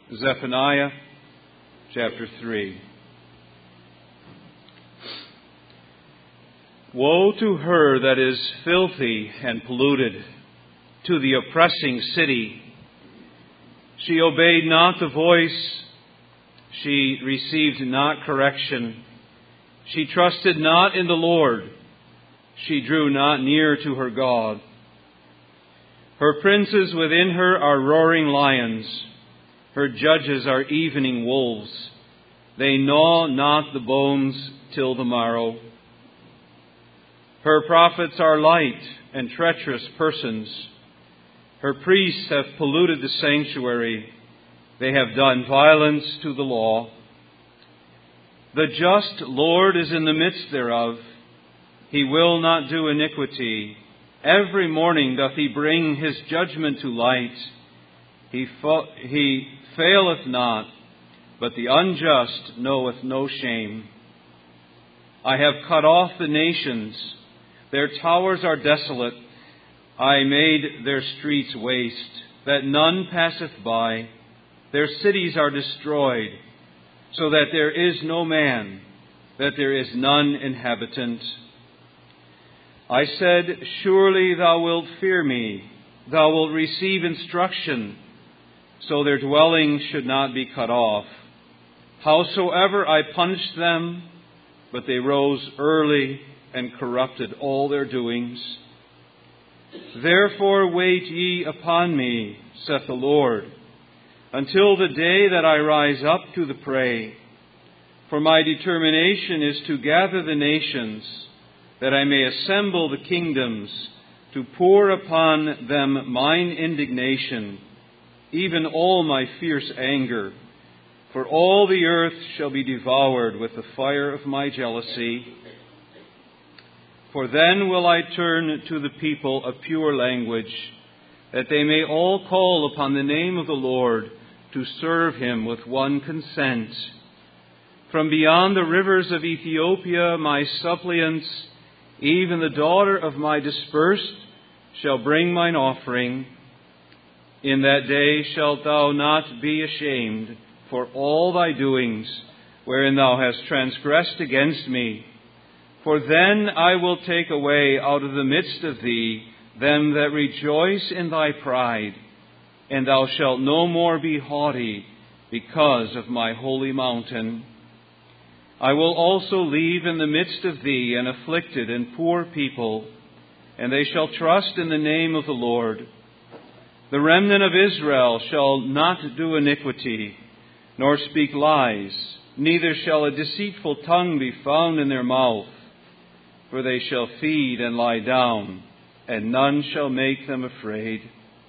Zephaniah chapter 3. Woe to her that is filthy and polluted, to the oppressing city. She obeyed not the voice, she received not correction. She trusted not in the Lord, she drew not near to her God. Her princes within her are roaring lions, her judges are evening wolves. They gnaw not the bones till the morrow. Her prophets are light and treacherous persons. Her priests have polluted the sanctuary. They have done violence to the law. The just Lord is in the midst thereof. He will not do iniquity. Every morning doth he bring his judgment to light. He faileth not, but the unjust knoweth no shame. I have cut off the nations. Their towers are desolate. I made their streets waste, that none passeth by. Their cities are destroyed, so that there is no man, that there is none inhabitant. I said, surely thou wilt fear me, thou wilt receive instruction, so their dwelling should not be cut off. Howsoever I punished them, but they rose early and corrupted all their doings. Therefore wait ye upon me, saith the Lord, until the day that I rise up to the prey. For my determination is to gather the nations, that I may assemble the kingdoms, to pour upon them mine indignation, even all my fierce anger. For all the earth shall be devoured with the fire of my jealousy. For then will I turn to the people a pure language, that they may all call upon the name of the Lord, to serve him with one consent. From beyond the rivers of Ethiopia my suppliants, even the daughter of my dispersed, shall bring mine offering. In that day shalt thou not be ashamed for all thy doings, wherein thou hast transgressed against me. For then I will take away out of the midst of thee them that rejoice in thy pride, and thou shalt no more be haughty because of my holy mountain. I will also leave in the midst of thee an afflicted and poor people, and they shall trust in the name of the Lord. The remnant of Israel shall not do iniquity, nor speak lies, neither shall a deceitful tongue be found in their mouth. For they shall feed and lie down, and none shall make them afraid.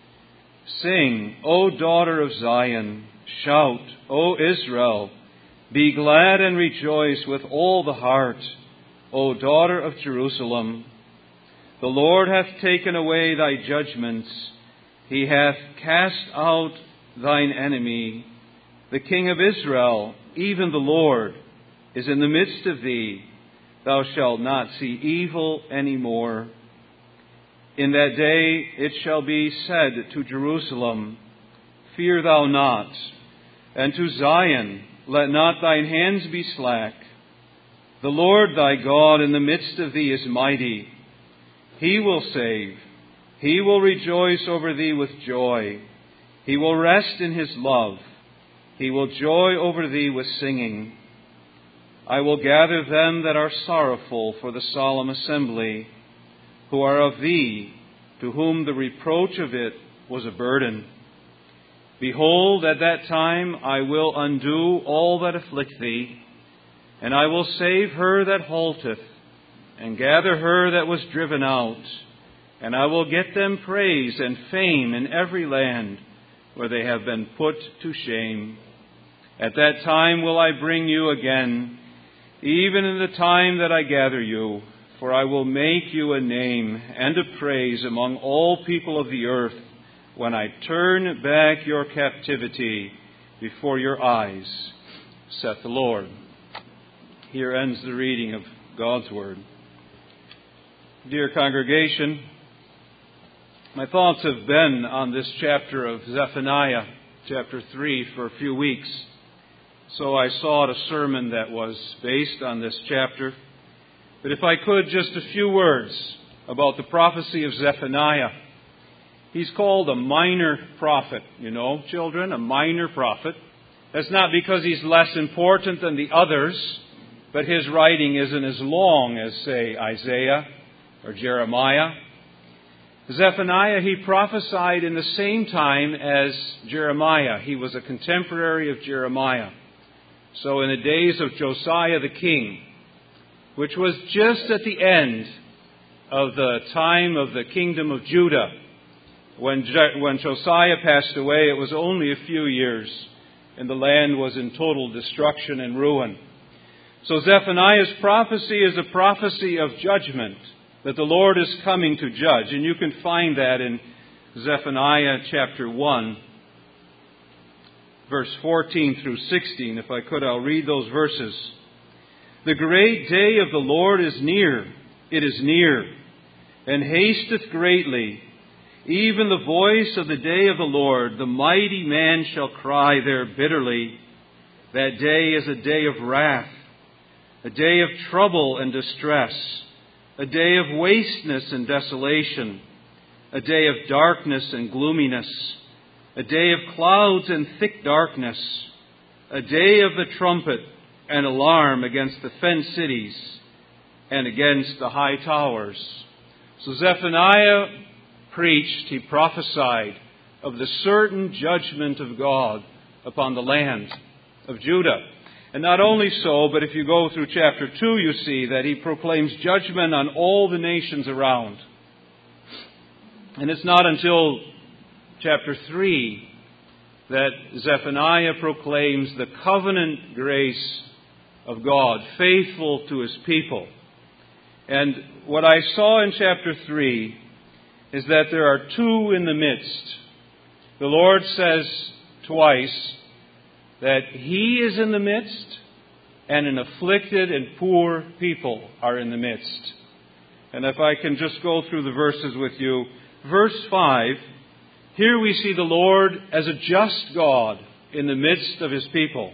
Sing, O daughter of Zion, shout, O Israel, be glad and rejoice with all the heart, O daughter of Jerusalem. The Lord hath taken away thy judgments, he hath cast out thine enemy. The King of Israel, even the Lord, is in the midst of thee. Thou shalt not see evil any more. In that day it shall be said to Jerusalem, fear thou not, and to Zion, let not thine hands be slack. The Lord thy God in the midst of thee is mighty. He will save. He will rejoice over thee with joy. He will rest in his love. He will joy over thee with singing. I will gather them that are sorrowful for the solemn assembly, who are of thee, to whom the reproach of it was a burden. Behold, at that time I will undo all that afflict thee, and I will save her that halteth, and gather her that was driven out, and I will get them praise and fame in every land where they have been put to shame. At that time will I bring you again, even in the time that I gather you, for I will make you a name and a praise among all people of the earth, when I turn back your captivity before your eyes, saith the Lord. Here ends the reading of God's Word. Dear congregation, my thoughts have been on this chapter of Zephaniah chapter 3 for a few weeks. So I sought a sermon that was based on this chapter. But if I could, just a few words about the prophecy of Zephaniah. He's called a minor prophet, children, a minor prophet. That's not because he's less important than the others, but his writing isn't as long as, say, Isaiah or Jeremiah. Zephaniah, he prophesied in the same time as Jeremiah. He was a contemporary of Jeremiah. So in the days of Josiah the king, which was just at the end of the time of the kingdom of Judah, when Josiah passed away, it was only a few years, and the land was in total destruction and ruin. So Zephaniah's prophecy is a prophecy of judgment, that the Lord is coming to judge. And you can find that in Zephaniah chapter 1, verse 14 through 16. If I could, I'll read those verses. The great day of the Lord is near. It is near, and hasteth greatly. Even the voice of the day of the Lord, the mighty man shall cry there bitterly. That day is a day of wrath, a day of trouble and distress, a day of wasteness and desolation, a day of darkness and gloominess, a day of clouds and thick darkness, a day of the trumpet and alarm against the fenced cities and against the high towers. So Zephaniah preached, he prophesied of the certain judgment of God upon the land of Judah. And not only so, but if you go through chapter 2, you see that he proclaims judgment on all the nations around. And it's not until chapter 3 that Zephaniah proclaims the covenant grace of God, faithful to His people. And what I saw in chapter 3 is that there are two in the midst. The Lord says twice that He is in the midst, and an afflicted and poor people are in the midst. And if I can just go through the verses with you. Verse 5, here we see the Lord as a just God in the midst of His people.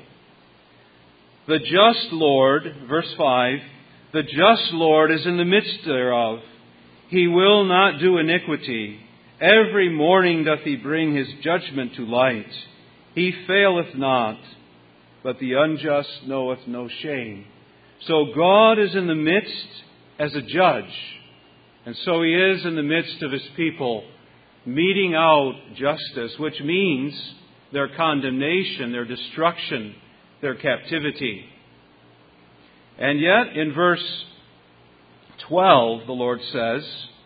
The just Lord, verse 5, the just Lord is in the midst thereof. He will not do iniquity. Every morning doth He bring His judgment to light. He faileth not, but the unjust knoweth no shame. So God is in the midst as a judge. And so He is in the midst of His people, meting out justice, which means their condemnation, their destruction, their captivity. And yet, in verse 12, the Lord says,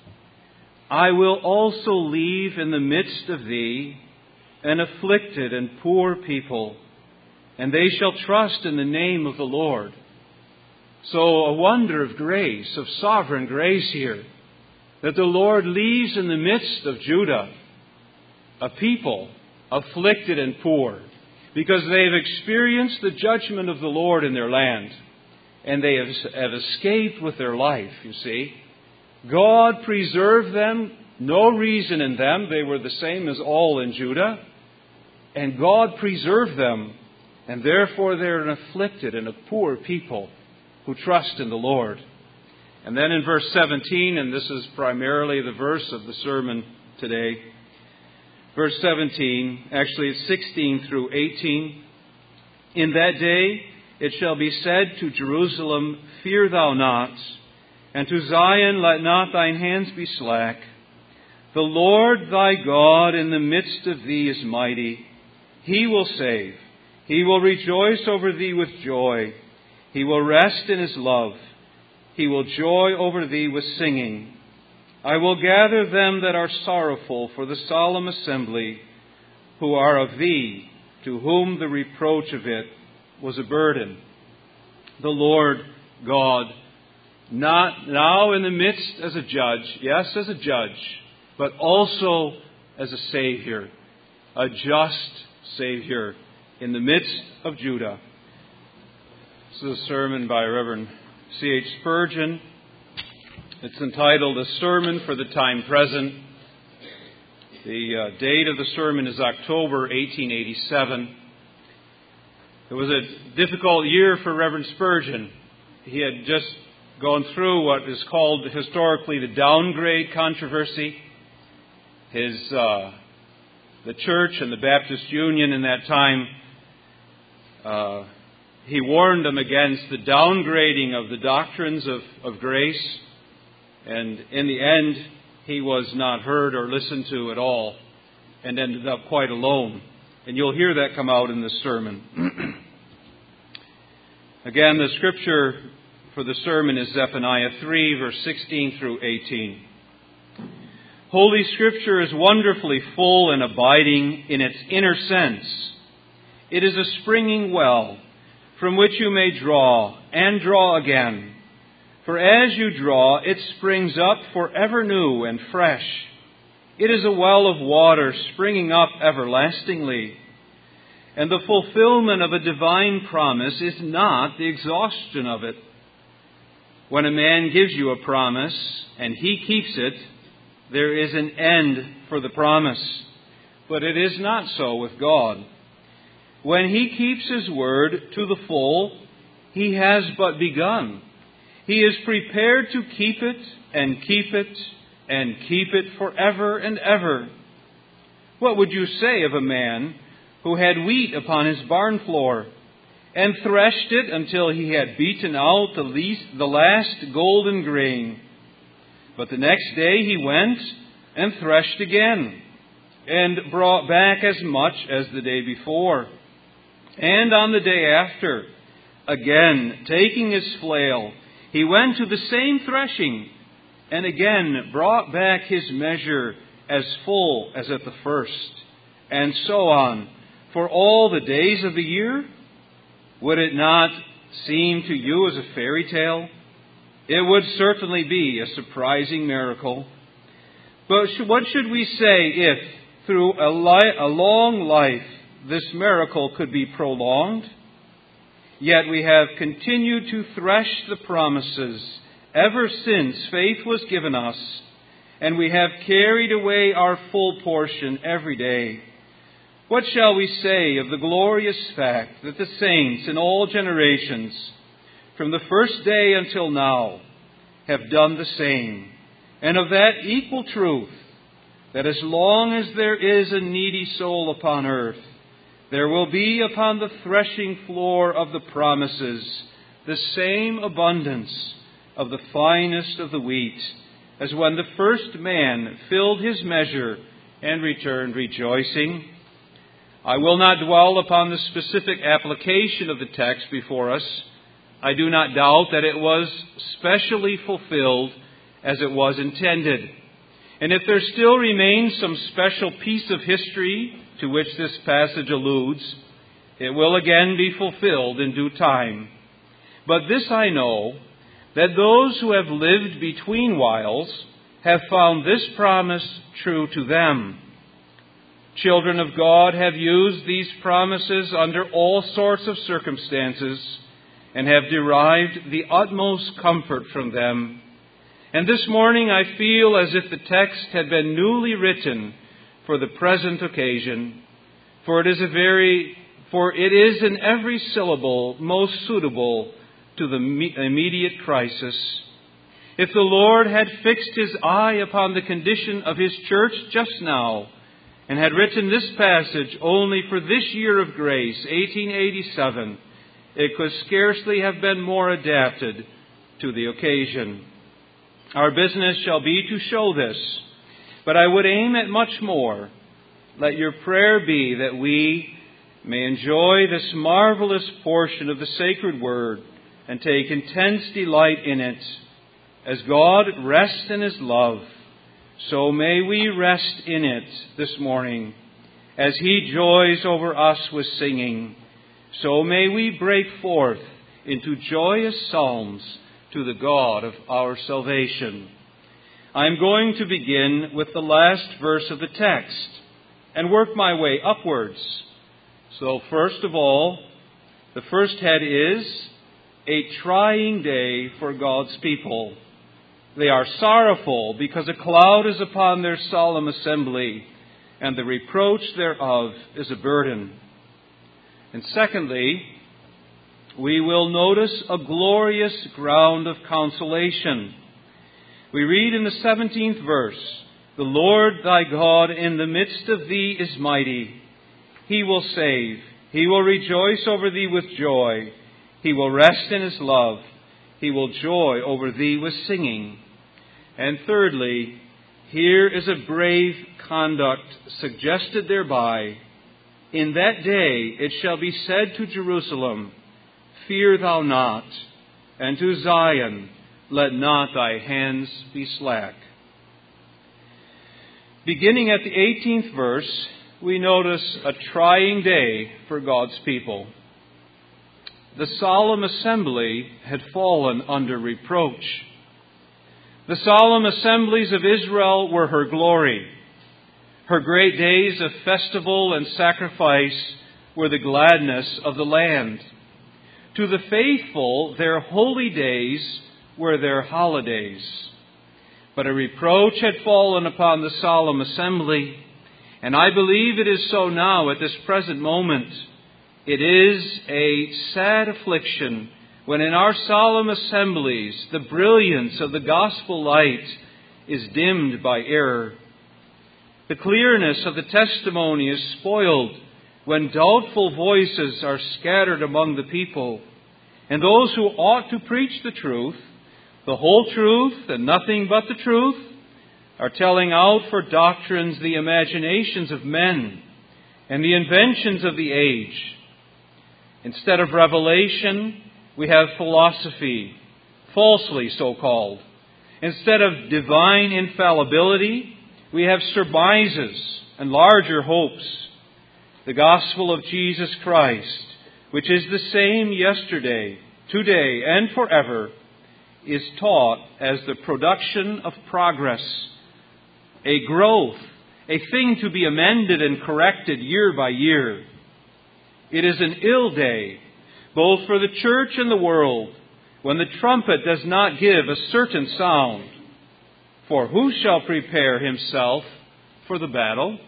I will also leave in the midst of thee an afflicted and poor people, and they shall trust in the name of the Lord. So a wonder of grace, of sovereign grace here, that the Lord leaves in the midst of Judah a people afflicted and poor, because they've experienced the judgment of the Lord in their land, and they have escaped with their life, you see. God preserved them, no reason in them. They were the same as all in Judah. And God preserved them, and therefore they're an afflicted and a poor people who trust in the Lord. And then in verse 17, and this is primarily the verse of the sermon today, verse 17, actually it's 16 through 18. In that day it shall be said to Jerusalem, Fear thou not, and to Zion, let not thine hands be slack. The Lord thy God in the midst of thee is mighty. He will save. He will rejoice over thee with joy. He will rest in His love. He will joy over thee with singing. I will gather them that are sorrowful for the solemn assembly, who are of thee, to whom the reproach of it was a burden. The Lord God, not now in the midst as a judge, yes, as a judge, but also as a Savior, a just Savior in the midst of Judah. This is a sermon by Reverend C.H. Spurgeon. It's entitled A Sermon for the Time Present. The date of the sermon is October 1887. It was a difficult year for Reverend Spurgeon. He had just gone through what is called historically the downgrade controversy. The church and the Baptist Union in that time, he warned them against the downgrading of the doctrines of grace. And in the end, he was not heard or listened to at all and ended up quite alone. And you'll hear that come out in this sermon. Again, the scripture for the sermon is Zephaniah 3, verse 16 through 18. Holy Scripture is wonderfully full and abiding in its inner sense. It is a springing well from which you may draw and draw again. For as you draw, it springs up forever new and fresh. It is a well of water springing up everlastingly. And the fulfillment of a divine promise is not the exhaustion of it. When a man gives you a promise and he keeps it, there is an end for the promise. But it is not so with God. When He keeps His word to the full, He has but begun. He is prepared to keep it and keep it and keep it forever and ever. What would you say of a man who had wheat upon his barn floor and threshed it until he had beaten out the last golden grain? But the next day he went and threshed again and brought back as much as the day before. And on the day after, again, taking his flail, he went to the same threshing and again brought back his measure as full as at the first, and so on, for all the days of the year? Would it not seem to you as a fairy tale? It would certainly be a surprising miracle. But what should we say if, through a long life, this miracle could be prolonged? Yet we have continued to thresh the promises ever since faith was given us, and we have carried away our full portion every day. What shall we say of the glorious fact that the saints in all generations, from the first day until now, have done the same, and of that equal truth, that as long as there is a needy soul upon earth, there will be upon the threshing floor of the promises the same abundance of the finest of the wheat as when the first man filled his measure and returned rejoicing. I will not dwell upon the specific application of the text before us. I do not doubt that it was specially fulfilled as it was intended. And if there still remains some special piece of history to which this passage alludes, it will again be fulfilled in due time. But this I know, that those who have lived between whiles have found this promise true to them. Children of God have used these promises under all sorts of circumstances and have derived the utmost comfort from them. And this morning I feel as if the text had been newly written for the present occasion, for it is in every syllable most suitable to the immediate crisis. If the Lord had fixed His eye upon the condition of His church just now, and had written this passage only for this year of grace, 1887, it could scarcely have been more adapted to the occasion. Our business shall be to show this, but I would aim at much more. Let your prayer be that we may enjoy this marvelous portion of the sacred word and take intense delight in it. As God rests in His love, so may we rest in it this morning. As He joys over us with singing, so may we break forth into joyous psalms to the God of our salvation. I'm going to begin with the last verse of the text and work my way upwards. So first of all, the first head is a trying day for God's people. They are sorrowful because a cloud is upon their solemn assembly. and the reproach thereof is a burden. And secondly, we will notice a glorious ground of consolation. We read in the 17th verse, "The Lord thy God in the midst of thee is mighty. He will save. He will rejoice over thee with joy. He will rest in his love. He will joy over thee with singing." And thirdly, here is a brave conduct suggested thereby. "In that day it shall be said to Jerusalem, Fear thou not, and to Zion, let not thy hands be slack." Beginning at the 18th verse, we notice a trying day for God's people. The solemn assembly had fallen under reproach. The solemn assemblies of Israel were her glory. Her great days of festival and sacrifice were the gladness of the land. To the faithful, their holy days were their holidays. But a reproach had fallen upon the solemn assembly, and I believe it is so now at this present moment. It is a sad affliction when in our solemn assemblies the brilliance of the gospel light is dimmed by error. The clearness of the testimony is spoiled when doubtful voices are scattered among the people, and those who ought to preach the truth, the whole truth and nothing but the truth, are telling out for doctrines the imaginations of men and the inventions of the age. Instead of revelation, we have philosophy, falsely so called. Instead of divine infallibility, we have surmises and larger hopes. The gospel of Jesus Christ, which is the same yesterday, today, and forever, is taught as the production of progress, a growth, a thing to be amended and corrected year by year. It is an ill day, both for the church and the world, when the trumpet does not give a certain sound. For who shall prepare himself for the battle?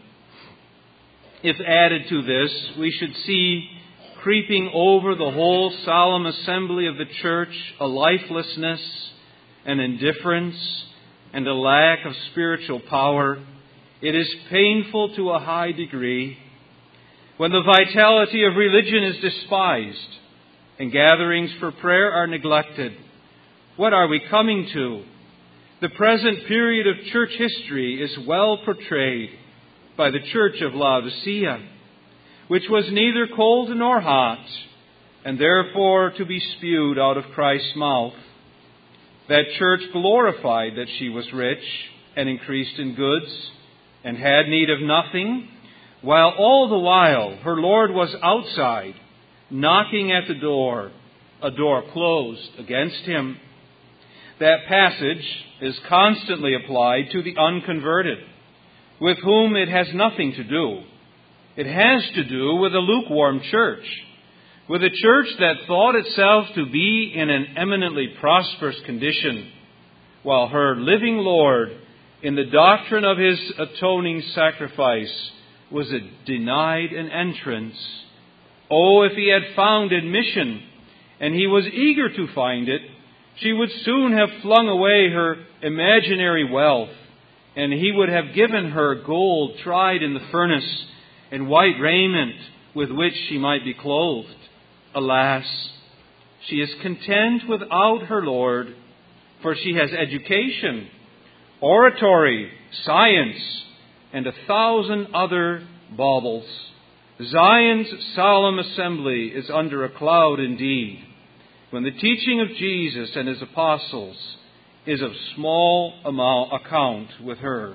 If added to this, we should see creeping over the whole solemn assembly of the church a lifelessness, an indifference, and a lack of spiritual power. It is painful to a high degree. When the vitality of religion is despised and gatherings for prayer are neglected, what are we coming to? The present period of church history is well portrayed by the church of Laodicea, which was neither cold nor hot, and therefore to be spewed out of Christ's mouth. That church glorified that she was rich and increased in goods and had need of nothing, while all the while her Lord was outside, knocking at the door, a door closed against him. That passage is constantly applied to the unconverted, with whom it has nothing to do. It has to do with a lukewarm church, with a church that thought itself to be in an eminently prosperous condition, while her living Lord, in the doctrine of his atoning sacrifice, was denied an entrance. Oh, if he had found admission, and he was eager to find it, she would soon have flung away her imaginary wealth, and he would have given her gold tried in the furnace and white raiment with which she might be clothed. Alas, she is content without her Lord, for she has education, oratory, science, and 1,000 other baubles. Zion's solemn assembly is under a cloud indeed, when the teaching of Jesus and his apostles is of small account with her.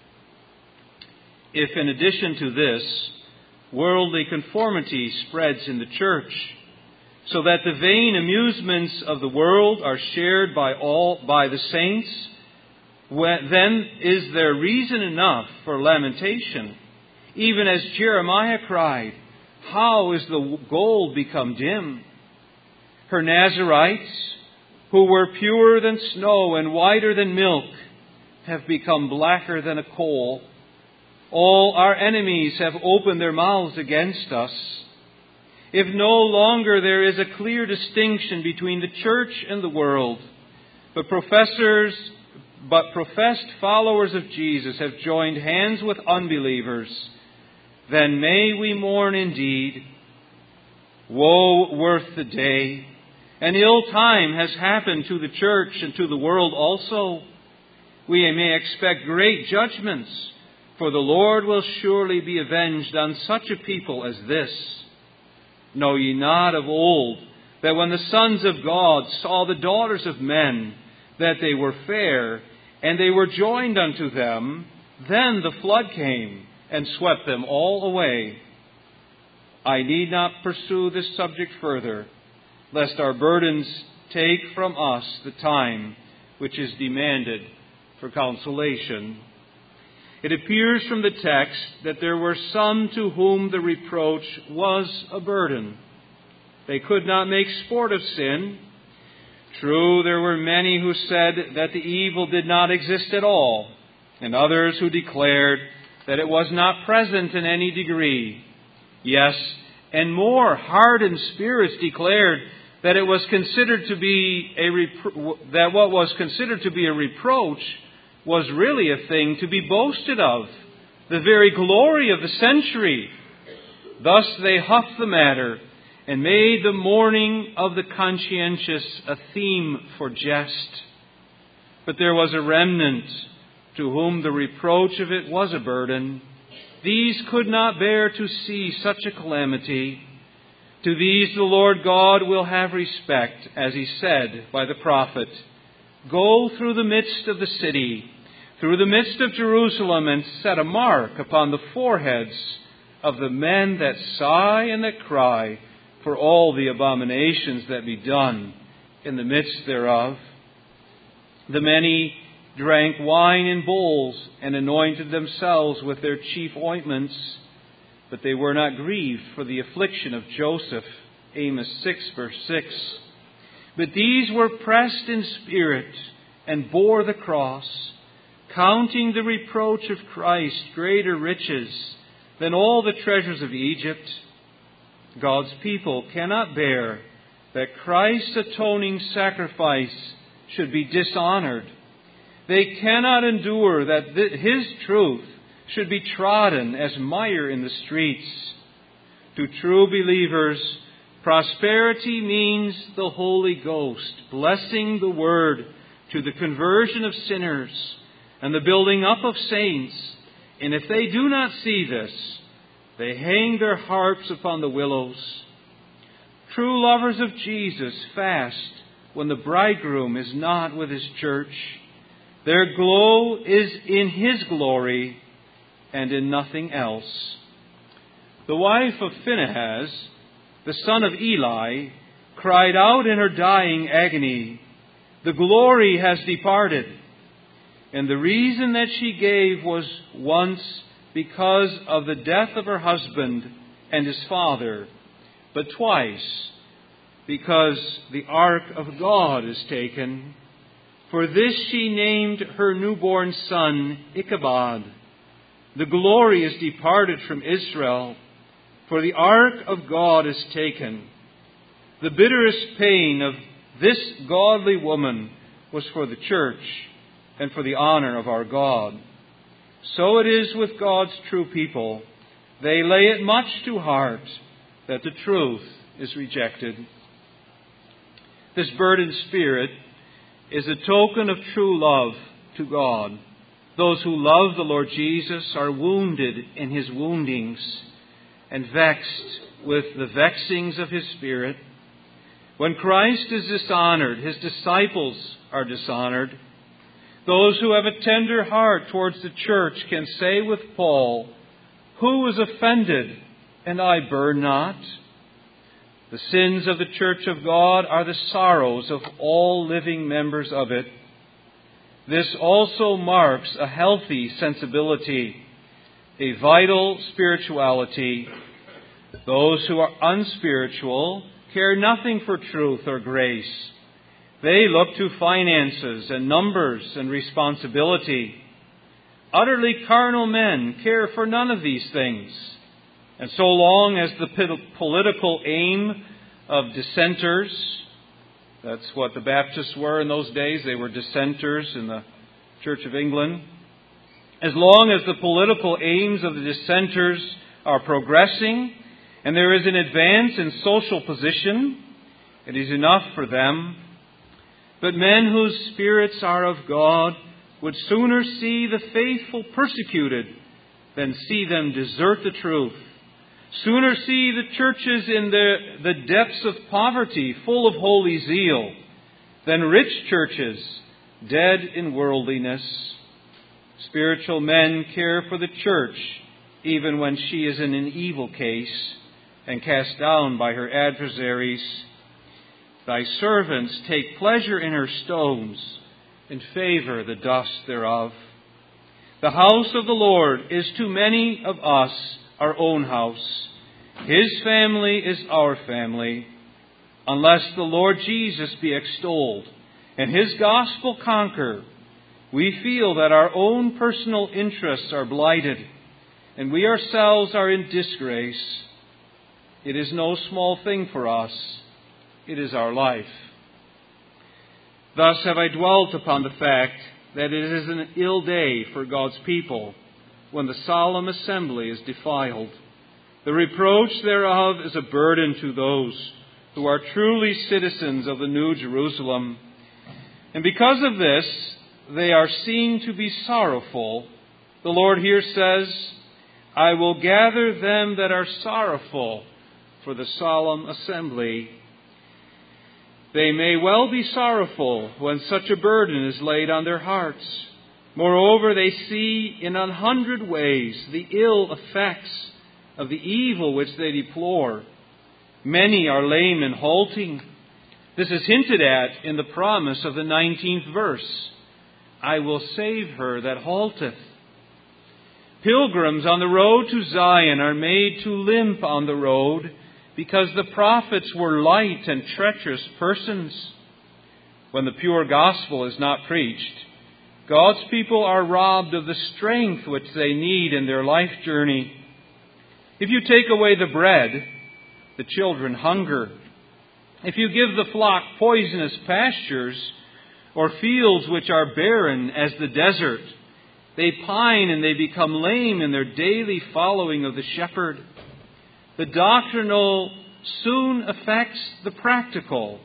If in addition to this, worldly conformity spreads in the church, so that the vain amusements of the world are shared by the saints, then is there reason enough for lamentation, even as Jeremiah cried, "How is the gold become dim?" Her Nazarites, who were purer than snow and whiter than milk, have become blacker than a coal. All our enemies have opened their mouths against us. If no longer there is a clear distinction between the church and the world, but professed followers of Jesus have joined hands with unbelievers, then may we mourn indeed. Woe worth the day! An ill time has happened to the church and to the world also. We may expect great judgments, for the Lord will surely be avenged on such a people as this. Know ye not of old that when the sons of God saw the daughters of men, that they were fair, and they were joined unto them, then the flood came and swept them all away. I need not pursue this subject further, lest our burdens take from us the time which is demanded for consolation. It appears from the text that there were some to whom the reproach was a burden. They could not make sport of sin. True, there were many who said that the evil did not exist at all, and others who declared that it was not present in any degree. Yes, and more hardened spirits declared that it was considered to be that what was considered to be a reproach was really a thing to be boasted of, the very glory of the century. Thus they huffed the matter and made the mourning of the conscientious a theme for jest. But there was a remnant to whom the reproach of it was a burden. These could not bear to see such a calamity. To these the Lord God will have respect, as He said by the prophet, "Go through the midst of the city, through the midst of Jerusalem, and set a mark upon the foreheads of the men that sigh and that cry for all the abominations that be done in the midst thereof." The many drank wine in bowls and anointed themselves with their chief ointments, but they were not grieved for the affliction of Joseph. Amos 6, verse 6. But these were pressed in spirit and bore the cross, counting the reproach of Christ greater riches than all the treasures of Egypt. God's people cannot bear that Christ's atoning sacrifice should be dishonored. They cannot endure that His truth should be trodden as mire in the streets. To true believers, prosperity means the Holy Ghost blessing the Word to the conversion of sinners and the building up of saints. And if they do not see this, they hang their harps upon the willows. True lovers of Jesus fast when the bridegroom is not with His church. Their glow is in His glory and in nothing else. The wife of Phinehas, the son of Eli, cried out in her dying agony, "The glory has departed." And the reason that she gave was once because of the death of her husband and his father, but twice because the ark of God is taken. For this she named her newborn son Ichabod. The glory is departed from Israel, for the ark of God is taken. The bitterest pain of this godly woman was for the church and for the honor of our God. So it is with God's true people. They lay it much to heart that the truth is rejected. This burdened spirit is a token of true love to God. Those who love the Lord Jesus are wounded in His woundings and vexed with the vexings of His Spirit. When Christ is dishonored, His disciples are dishonored. Those who have a tender heart towards the church can say with Paul, "Who is offended, and I burn not?" The sins of the church of God are the sorrows of all living members of it. This also marks a healthy sensibility, a vital spirituality. Those who are unspiritual care nothing for truth or grace. They look to finances and numbers and responsibility. utterly carnal men care for none of these things. And so long as the political aim of dissenters, that's what the Baptists were in those days, they were dissenters in the Church of England. As long as the political aims of the dissenters are progressing and there is an advance in social position, it is enough for them. But men whose spirits are of God would sooner see the faithful persecuted than see them desert the truth. Sooner see the churches in the depths of poverty, full of holy zeal, than rich churches dead in worldliness. Spiritual men care for the church even when she is in an evil case and cast down by her adversaries. Thy servants take pleasure in her stones and favor the dust thereof. The house of the Lord is to many of us our own house. His family is our family. Unless the Lord Jesus be extolled and His gospel conquer, we feel that our own personal interests are blighted and we ourselves are in disgrace. It is no small thing for us. It is our life. Thus have I dwelt upon the fact that it is an ill day for God's people when the solemn assembly is defiled. The reproach thereof is a burden to those who are truly citizens of the New Jerusalem. And because of this, they are seen to be sorrowful. The Lord here says, I will gather them that are sorrowful for the solemn assembly. They may well be sorrowful when such a burden is laid on their hearts. Moreover, they see in 100 ways the ill effects of the evil which they deplore. Many are lame and halting. This is hinted at in the promise of the 19th verse. I will save her that halteth. Pilgrims on the road to Zion are made to limp on the road because the prophets were light and treacherous persons. When the pure gospel is not preached, God's people are robbed of the strength which they need in their life journey. If you take away the bread, the children hunger. If you give the flock poisonous pastures, or fields which are barren as the desert, they pine and they become lame in their daily following of the shepherd. The doctrinal soon affects the practical.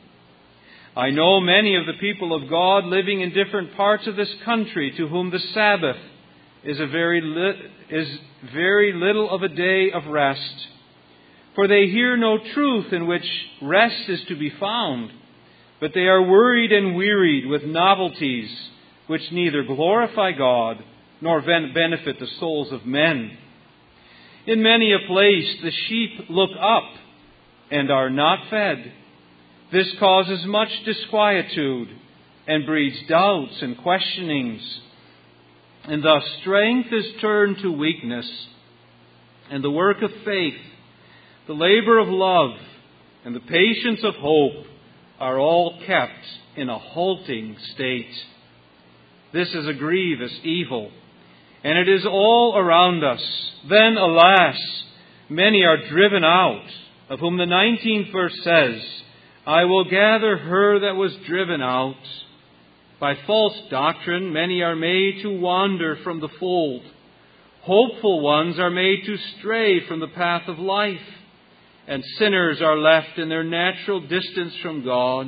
I know many of the people of God living in different parts of this country to whom the Sabbath is very little of a day of rest. For they hear no truth in which rest is to be found, but they are worried and wearied with novelties which neither glorify God nor benefit the souls of men. In many a place the sheep look up and are not fed. This causes much disquietude and breeds doubts and questionings. And thus strength is turned to weakness, and the work of faith, the labor of love, and the patience of hope are all kept in a halting state. This is a grievous evil, and it is all around us. Then, alas, many are driven out, of whom the 19th verse says, I will gather her that was driven out. By false doctrine, many are made to wander from the fold. Hopeful ones are made to stray from the path of life, and sinners are left in their natural distance from God.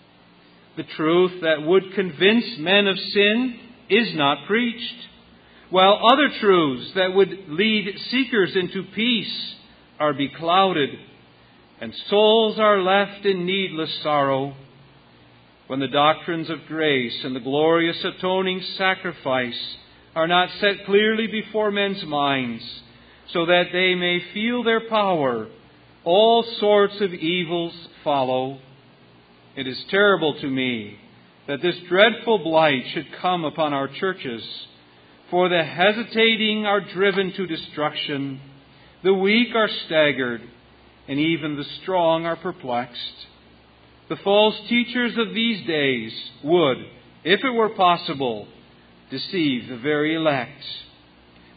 The truth that would convince men of sin is not preached, while other truths that would lead seekers into peace are beclouded, and souls are left in needless sorrow. When the doctrines of grace and the glorious atoning sacrifice are not set clearly before men's minds, so that they may feel their power, all sorts of evils follow. It is terrible to me that this dreadful blight should come upon our churches. For the hesitating are driven to destruction, the weak are staggered, and even the strong are perplexed. The false teachers of these days would, if it were possible, deceive the very elect.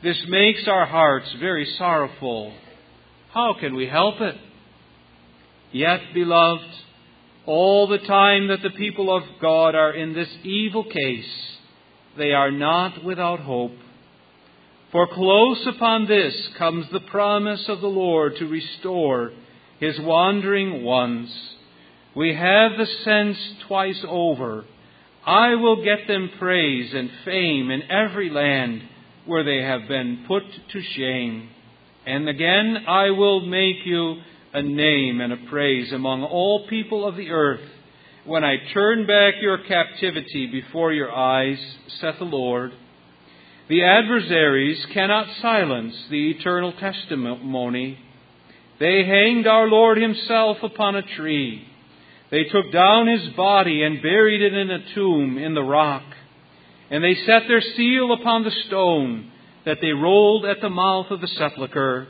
This makes our hearts very sorrowful. How can we help it? Yet, beloved, all the time that the people of God are in this evil case, they are not without hope. For close upon this comes the promise of the Lord to restore His wandering ones. We have the sense twice over, I will get them praise and fame in every land where they have been put to shame. And again, I will make you a name and a praise among all people of the earth, when I turn back your captivity before your eyes, saith the Lord. The adversaries cannot silence the eternal testimony. They hanged our Lord Himself upon a tree. They took down His body and buried it in a tomb in the rock. And they set their seal upon the stone that they rolled at the mouth of the sepulchre.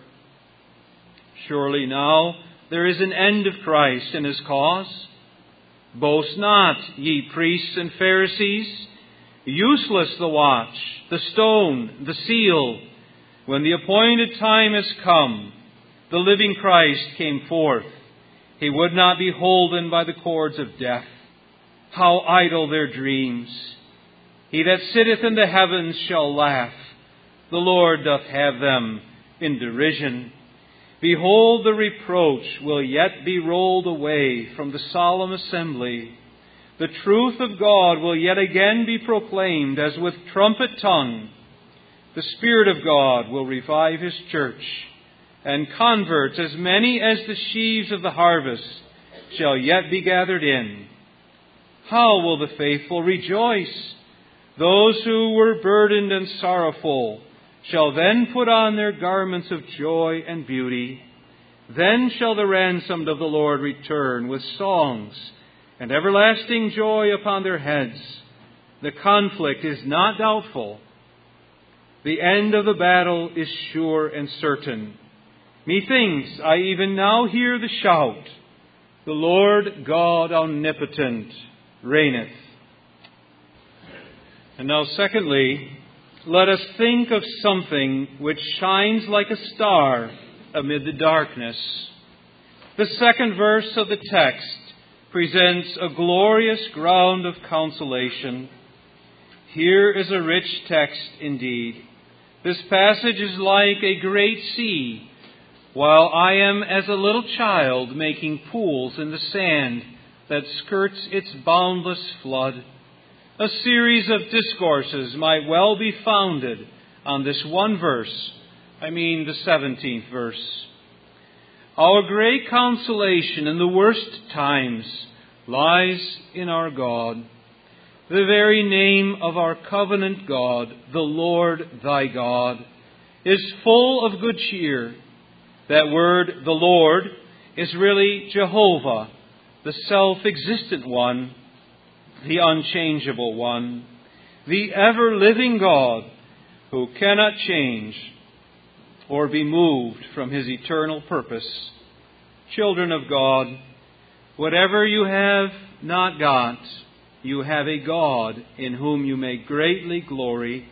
Surely now there is an end of Christ and His cause. Boast not, ye priests and Pharisees. Useless the watch, the stone, the seal. When the appointed time has come, the living Christ came forth. He would not be holden by the cords of death. How idle their dreams! He that sitteth in the heavens shall laugh. The Lord doth have them in derision. Behold, the reproach will yet be rolled away from the solemn assembly. The truth of God will yet again be proclaimed as with trumpet tongue. The Spirit of God will revive His church, and converts, as many as the sheaves of the harvest, shall yet be gathered in. How will the faithful rejoice? Those who were burdened and sorrowful shall then put on their garments of joy and beauty. Then shall the ransomed of the Lord return with songs and everlasting joy upon their heads. The conflict is not doubtful. The end of the battle is sure and certain. Methinks I even now hear the shout, the Lord God omnipotent reigneth. And now secondly, let us think of something which shines like a star amid the darkness. The second verse of the text presents a glorious ground of consolation. Here is a rich text indeed. This passage is like a great sea, while I am as a little child making pools in the sand that skirts its boundless flood. A series of discourses might well be founded on this one verse. I mean the 17th verse. Our great consolation in the worst times lies in our God. The very name of our covenant God, the Lord thy God, is full of good cheer. That word, the Lord, is really Jehovah, the self-existent one, the unchangeable one, the ever-living God who cannot change or be moved from His eternal purpose. Children of God, whatever you have not got, you have a God in whom you may greatly glory.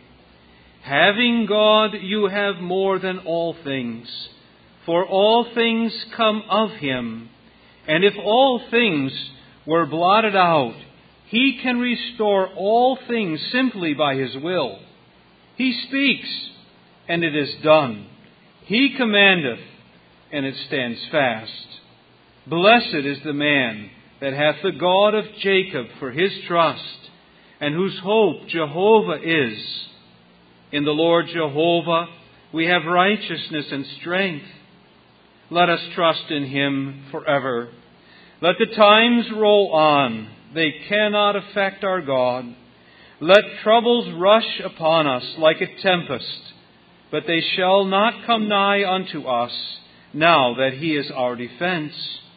Having God, you have more than all things, for all things come of Him. And if all things were blotted out, He can restore all things simply by His will. He speaks, and it is done. He commandeth, and it stands fast. Blessed is the man that hath the God of Jacob for his trust, and whose hope Jehovah is. In the Lord Jehovah we have righteousness and strength. Let us trust in Him forever. Let the times roll on. They cannot affect our God. Let troubles rush upon us like a tempest, but they shall not come nigh unto us, now that He is our defense.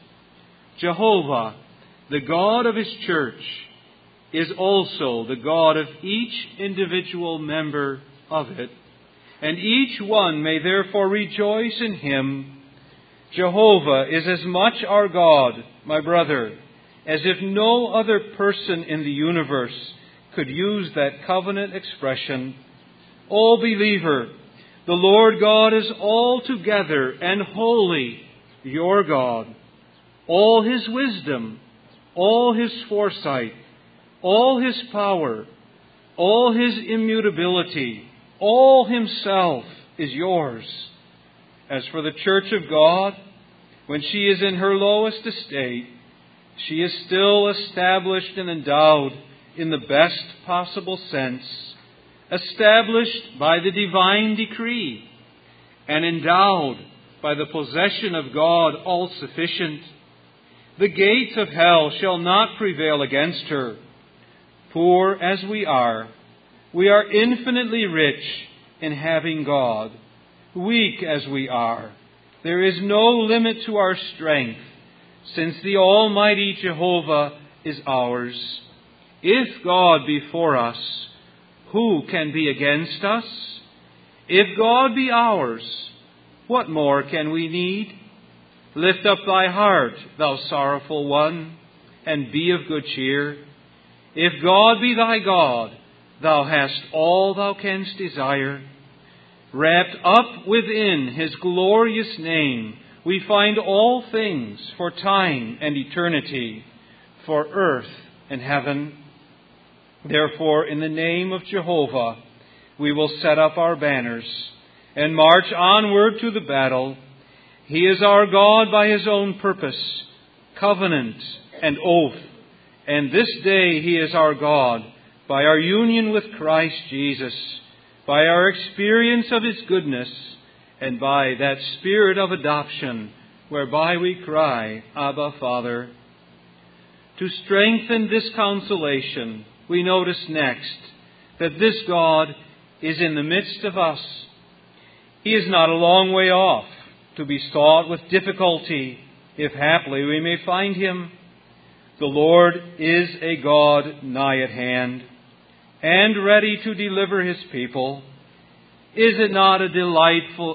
Jehovah, the God of His church, is also the God of each individual member of it, and each one may therefore rejoice in Him. Jehovah is as much our God, my brother, as if no other person in the universe could use that covenant expression. O believer, The Lord God is altogether and wholly your God. All His wisdom, all His foresight, all His power, all His immutability, all Himself is yours. As for the Church of God, when she is in her lowest estate, she is still established and endowed in the best possible sense, established by the divine decree, and endowed by the possession of God all-sufficient. The gates of hell shall not prevail against her. Poor as we are infinitely rich in having God. Weak as we are, there is no limit to our strength, since the Almighty Jehovah is ours. If God be for us, who can be against us? If God be ours, what more can we need? Lift up thy heart, thou sorrowful one, and be of good cheer. If God be thy God, thou hast all thou canst desire. Wrapped up within His glorious name, we find all things for time and eternity, for earth and heaven. Therefore, in the name of Jehovah, we will set up our banners and march onward to the battle. He is our God by His own purpose, covenant, and oath. And this day He is our God by our union with Christ Jesus, by our experience of His goodness, and by that Spirit of adoption, whereby we cry, Abba, Father. To strengthen this consolation, we notice next that this God is in the midst of us. He is not a long way off, to be sought with difficulty, if haply we may find Him. The Lord is a God nigh at hand, and ready to deliver His people. Is it not delightful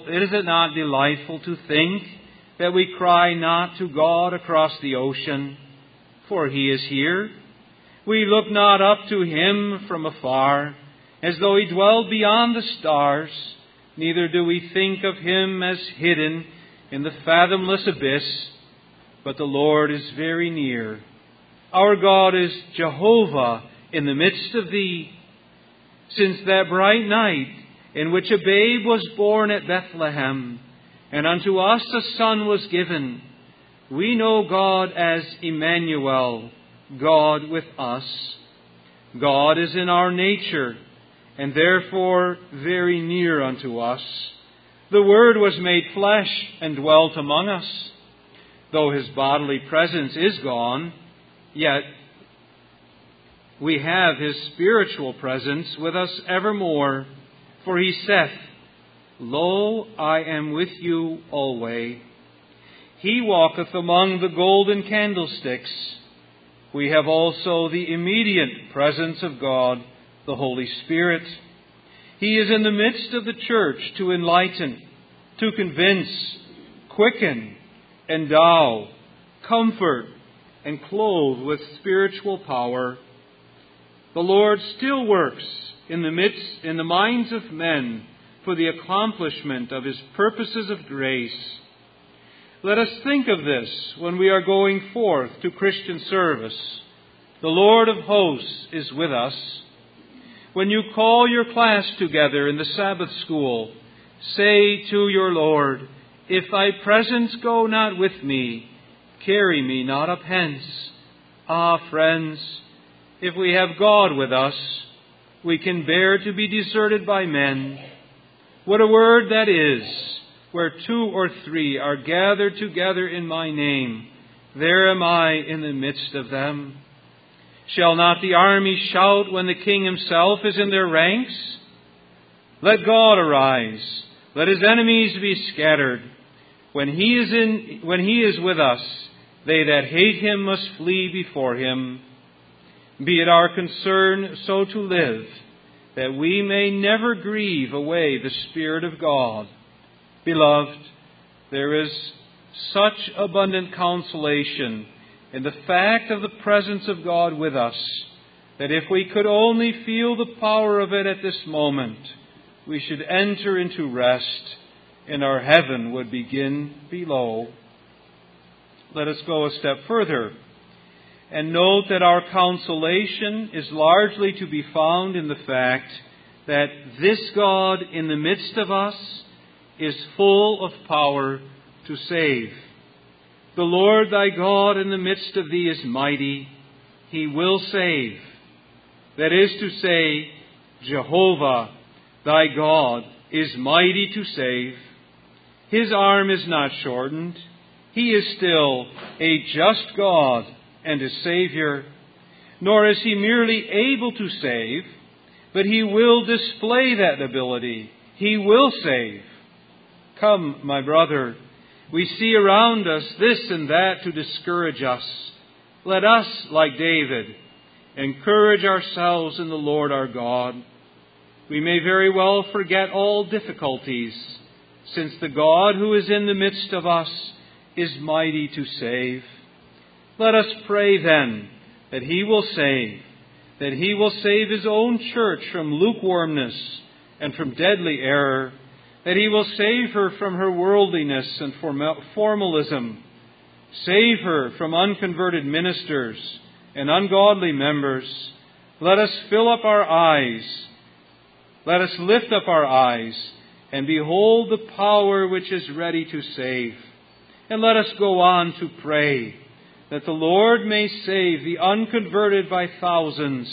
to think that we cry not to God across the ocean, for He is here? We look not up to Him from afar, as though He dwelled beyond the stars, neither do we think of Him as hidden in the fathomless abyss, but the Lord is very near. Our God is Jehovah in the midst of thee. Since that bright night in which a babe was born at Bethlehem, and unto us a son was given, we know God as Emmanuel, God with us. God is in our nature, and therefore very near unto us. The Word was made flesh and dwelt among us. Though His bodily presence is gone, yet we have His spiritual presence with us evermore. For He saith, Lo, I am with you alway. He walketh among the golden candlesticks. We have also the immediate presence of God, the Holy Spirit. He is in the midst of the church to enlighten, to convince, quicken, endow, comfort, and clothe with spiritual power. The Lord still works in the minds of men for the accomplishment of His purposes of grace. Let us think of this when we are going forth to Christian service. The Lord of hosts is with us. When you call your class together in the Sabbath school, say to your Lord, If thy presence go not with me, carry me not up hence. Ah, friends, if we have God with us, we can bear to be deserted by men. What a word that is! Where 2 or 3 are gathered together in my name, there am I in the midst of them. Shall not the army shout when the King Himself is in their ranks? Let God arise. Let His enemies be scattered. When He is with us, they that hate Him must flee before Him. Be it our concern so to live, that we may never grieve away the Spirit of God. Beloved, there is such abundant consolation in the fact of the presence of God with us, that if we could only feel the power of it at this moment, we should enter into rest, and our heaven would begin below. Let us go a step further and note that our consolation is largely to be found in the fact that this God in the midst of us is full of power to save. The Lord thy God in the midst of thee is mighty. He will save. That is to say, Jehovah thy God is mighty to save. His arm is not shortened. He is still a just God and a Savior. Nor is He merely able to save, but He will display that ability. He will save. Come, my brother, we see around us this and that to discourage us. Let us, like David, encourage ourselves in the Lord our God. We may very well forget all difficulties, since the God who is in the midst of us is mighty to save. Let us pray then that He will save, that He will save His own church from lukewarmness and from deadly error, that He will save her from her worldliness and formalism, save her from unconverted ministers and ungodly members. Let us fill up our eyes. Let us lift up our eyes and behold the power which is ready to save. And let us go on to pray that the Lord may save the unconverted by thousands.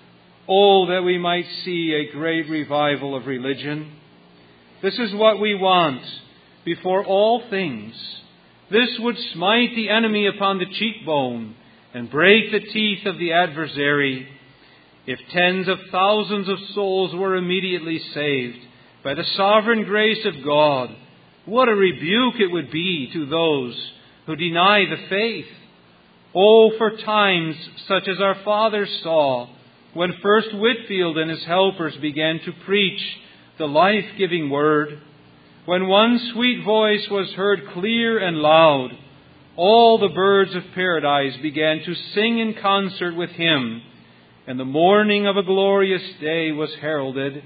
Oh, that we might see a great revival of religion. This is what we want before all things. This would smite the enemy upon the cheekbone and break the teeth of the adversary. If tens of thousands of souls were immediately saved by the sovereign grace of God, what a rebuke it would be to those who deny the faith. Oh, for times such as our fathers saw when first Whitefield and his helpers began to preach the life-giving word. When one sweet voice was heard clear and loud, all the birds of paradise began to sing in concert with him, and the morning of a glorious day was heralded.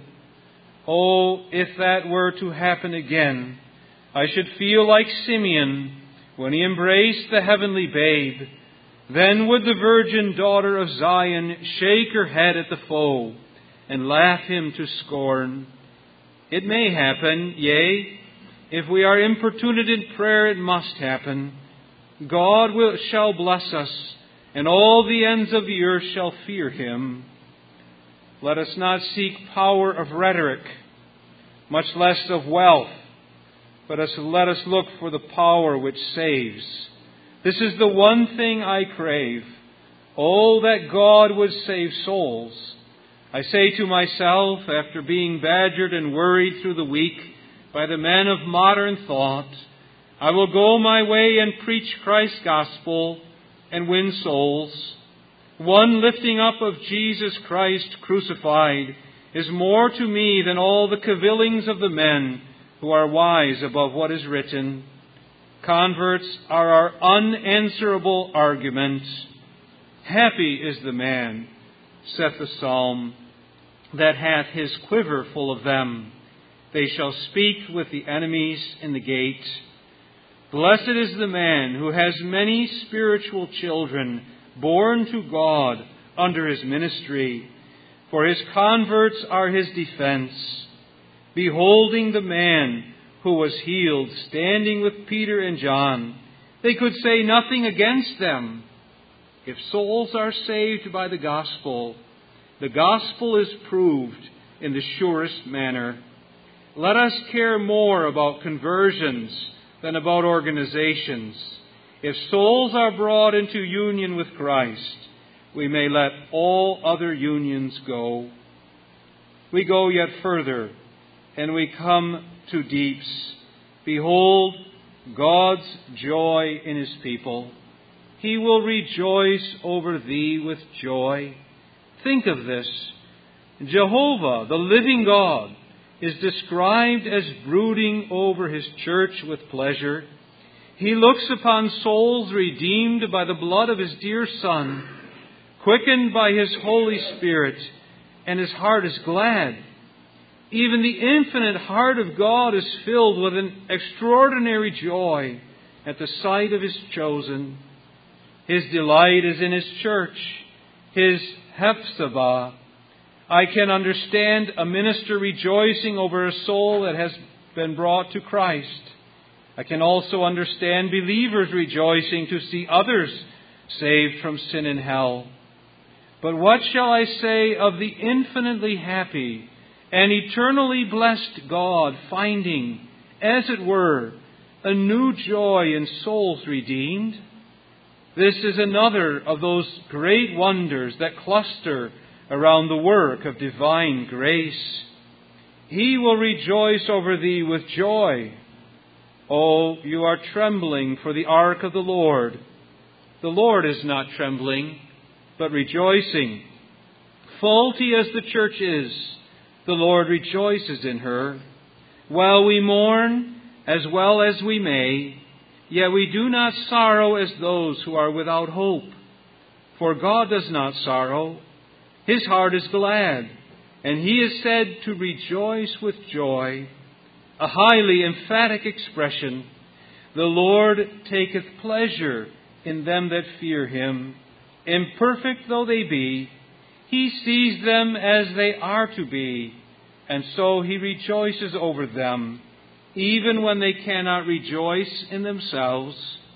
Oh, if that were to happen again, I should feel like Simeon when he embraced the heavenly babe. Then would the virgin daughter of Zion shake her head at the foe and laugh him to scorn. It may happen, yea, if we are importunate in prayer, it must happen. God shall bless us, and all the ends of the earth shall fear Him. Let us not seek power of rhetoric, much less of wealth, but let us look for the power which saves. This is the one thing I crave. Oh, that God would save souls. I say to myself, after being badgered and worried through the week by the men of modern thought, I will go my way and preach Christ's gospel and win souls. One lifting up of Jesus Christ crucified is more to me than all the cavillings of the men who are wise above what is written. Converts are our unanswerable argument. Happy is the man, saith the psalm, that hath his quiver full of them. They shall speak with the enemies in the gate. Blessed is the man who has many spiritual children born to God under his ministry, for his converts are his defense. Beholding the man who was healed, standing with Peter and John, they could say nothing against them. If souls are saved by the gospel is proved in the surest manner. Let us care more about conversions than about organizations. If souls are brought into union with Christ, we may let all other unions go. We go yet further, and we come to deeps. Behold, God's joy in His people. He will rejoice over thee with joy. Think of this. Jehovah, the living God, is described as brooding over His church with pleasure. He looks upon souls redeemed by the blood of His dear Son, quickened by His Holy Spirit, and His heart is glad. Even the infinite heart of God is filled with an extraordinary joy at the sight of His chosen. His delight is in His church, His Hephzibah. I can understand a minister rejoicing over a soul that has been brought to Christ. I can also understand believers rejoicing to see others saved from sin and hell. But what shall I say of the infinitely happy and eternally blessed God finding, as it were, a new joy in souls redeemed? This is another of those great wonders that cluster around the work of divine grace. He will rejoice over thee with joy. Oh, you are trembling for the ark of the Lord. The Lord is not trembling, but rejoicing. Faulty as the church is, the Lord rejoices in her. While we mourn as well as we may, yet we do not sorrow as those who are without hope. For God does not sorrow. His heart is glad, and He is said to rejoice with joy. A highly emphatic expression. The Lord taketh pleasure in them that fear Him. Imperfect though they be, He sees them as they are to be, and so He rejoices over them, even when they cannot rejoice in themselves.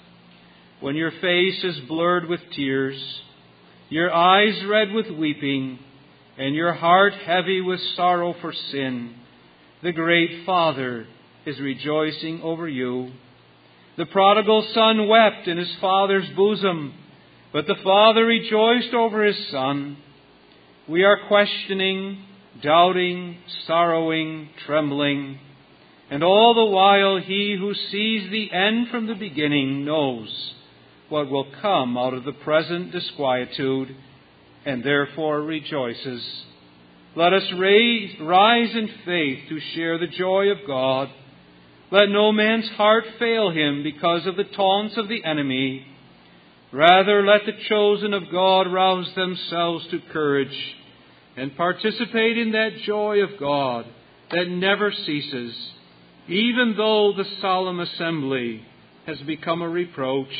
When your face is blurred with tears, your eyes red with weeping, and your heart heavy with sorrow for sin, the great Father is rejoicing over you. The prodigal son wept in his father's bosom, but the Father rejoiced over his Son. We are questioning, doubting, sorrowing, trembling, and all the while He who sees the end from the beginning knows what will come out of the present disquietude, and therefore rejoices. Let us rise in faith to share the joy of God. Let no man's heart fail him because of the taunts of the enemy. Rather, let the chosen of God rouse themselves to courage and participate in that joy of God that never ceases, even though the solemn assembly has become a reproach.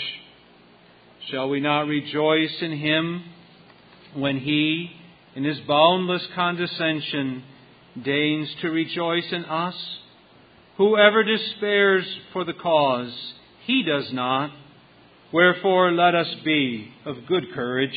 Shall we not rejoice in Him when He, in His boundless condescension, deigns to rejoice in us? Whoever despairs for the cause, He does not. Wherefore let us be of good courage.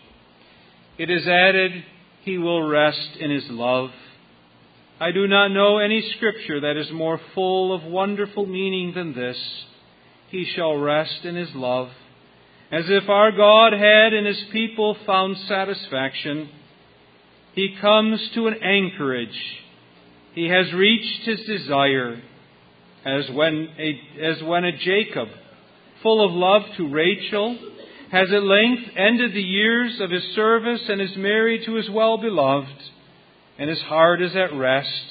It is added, He will rest in His love. I do not know any Scripture that is more full of wonderful meaning than this. He shall rest in His love. As if our God had in His people found satisfaction, He comes to an anchorage. He has reached His desire, as when a Jacob, full of love to Rachel, has at length ended the years of his service and is married to his well-beloved, and his heart is at rest.